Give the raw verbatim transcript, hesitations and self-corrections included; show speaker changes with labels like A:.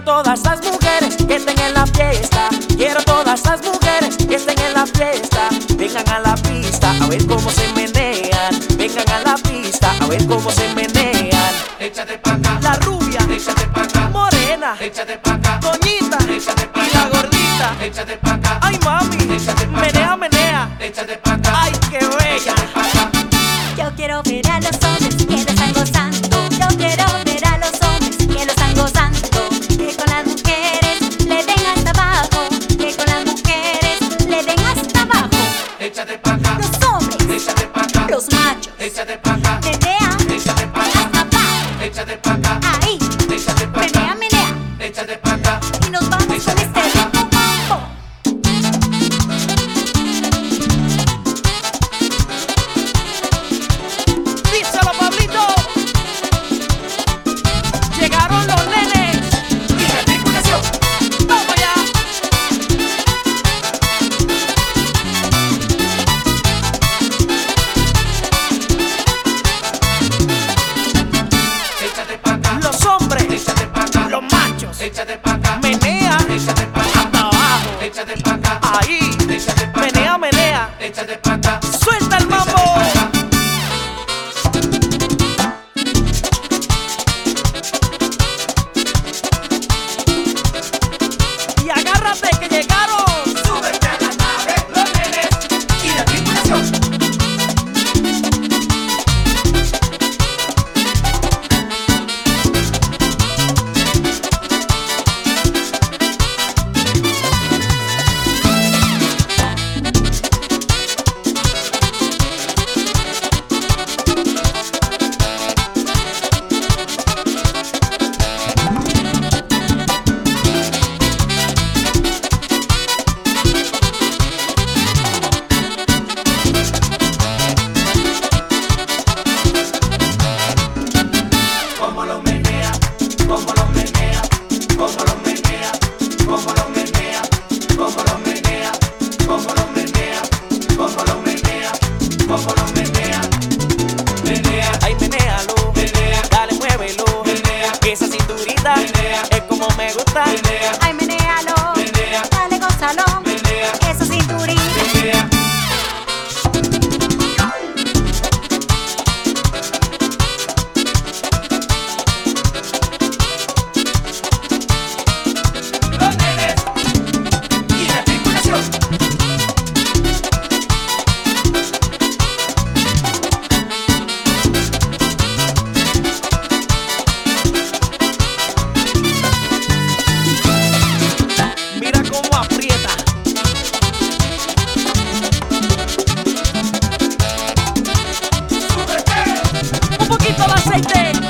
A: todas las mujeres que estén en la fiesta. Quiero todas las mujeres que estén en la fiesta. Vengan a la pista a ver cómo se menean. Vengan a la pista a ver cómo se menean.
B: Échate pa' acá,
A: La rubia,
B: échate pa' acá,
A: morena,
B: échate pa' acá,
A: doñita
B: échate pa'
A: y la
B: acá,
A: gordita.
B: échate pa' acá,
A: Ay mami,
B: échate pa' acá,
A: menea, menea.
B: échate pa' acá,
A: Ay qué bella.
B: échate pa' acá.
C: Yo quiero ver a los hombres que lo están gozando. Yo quiero ver a los hombres que lo están gozando. Que con las mujeres le den hasta abajo. Que con las mujeres le den hasta abajo.
B: Échate pa' acá,
C: Los hombres,
B: échate pa' acá,
C: los machos,
B: échate pa' acá,
C: menean
B: échate pa' acá,
C: hasta abajo.
B: échate pa' acá,
C: Ahí,
B: échate pa'
C: menea,
B: acá,
C: menea.
B: échate pa' acá.
C: Y nos vamos con este ritmo mambo.
A: Díselo, Pablito. Llegaron los nenes.
B: Y articulación,
A: Vamos allá.
B: échate pa' acá,
A: Los hombres,
B: échate pa' acá,
A: los machos,
B: échate pa' acá,
A: menea
B: échate pa' acá,
A: hasta abajo.
B: échate pa' acá,
A: Ahí,
B: échate pa' acá,
A: menea, menea.
B: échate pa' acá,
A: Suelta el mambo.
B: échate pa' acá.
A: Y agárrate que llegaron.
B: Súbete a la nave, los nenes y la tripulación. Como lo menea, como lo menea, como lo menea, como lo menea, como lo menea, como lo menea, como lo menea, como lo menea, menea,
A: Ay, menéalo.
B: menea,
A: Dale, muévelo.
B: menea,
A: Que esa cinturita
B: menea,
A: es como me gusta.
B: menea,
C: Ay, menéalo,
B: menea,
C: dale, gózalo.
B: menea,
C: Eso cinturita.
B: menea. Los nenes y la tripulación.
A: Mira cómo aprieta.
B: Súbete.
A: Un poquito de aceite.